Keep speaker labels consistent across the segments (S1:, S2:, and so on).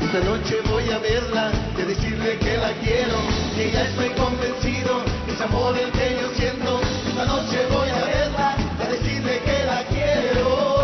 S1: Esta noche voy a verla y a decirle que la quiero, que ya estoy convencido, que es amor el que yo siento. Esta noche voy a verla y a decirle que la quiero.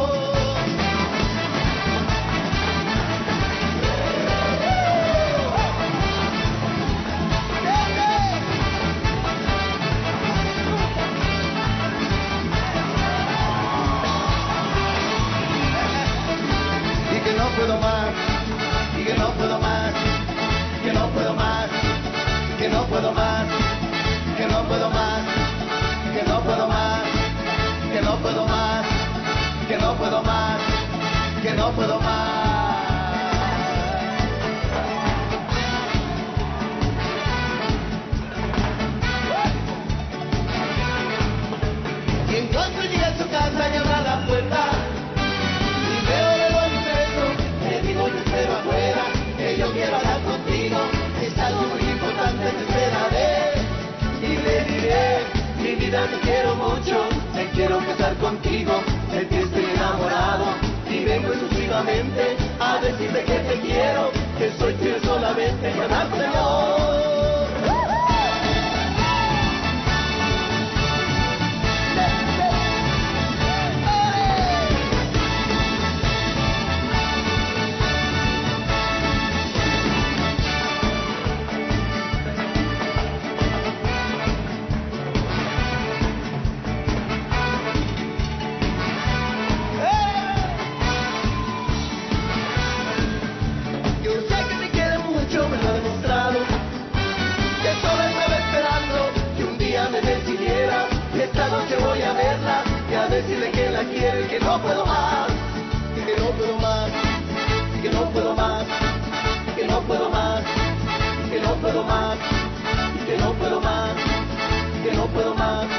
S1: Y que no puedo más, y que no puedo más, que no puedo más, que no puedo más, que no puedo más, que no puedo más, que no puedo más, que no puedo más, que no puedo más. Y en cuanto llegue a su casa y abra la puerta y veo de buen beso, le digo te espero afuera, que yo quiero hablar contigo, es algo muy importante, te esperaré y le diré, mi vida te quiero mucho, me quiero casar contigo, de ti estoy enamorado y vengo exclusivamente a decirte que te quiero, que soy tuyo solamente, y amarte amor. Yo sé que me quiere mucho, me lo ha demostrado, que solo estaba esperando que un día me decidiera, y esta noche voy a verla y a decirle que la quiero y que no puedo más, y que no puedo más, y que no puedo más, y que no puedo más, y que no puedo más, y que no puedo más, y que no puedo más.